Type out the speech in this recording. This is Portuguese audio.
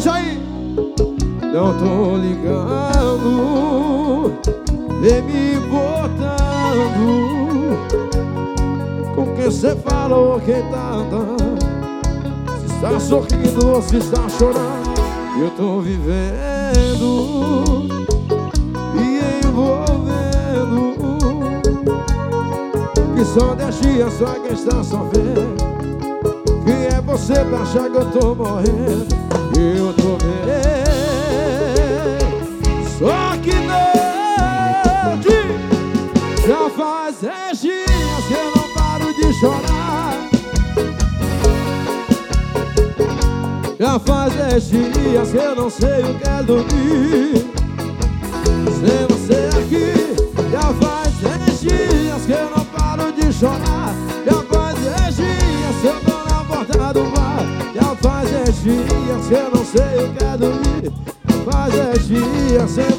Puxa aí! Não tô ligando, vem me botando. Com quem cê falou, quem tá andando? Se está sorrindo ou se está chorando. Eu tô vivendo e envolvendo, que só deixe a sua questão sofrer. Quem é você pra achar que eu tô morrendo? Eu tô bem, só que noite. Já faz 10 dias que eu não paro de chorar. Já faz 10 dias que eu não sei o que é dormir sem você aqui. Já faz 10 dias que eu não paro de chorar. Já faz 10 dias que eu tô na porta do bar. Já faz 10 dias que eu não sei o que é dormir. Já faz 10 dias sem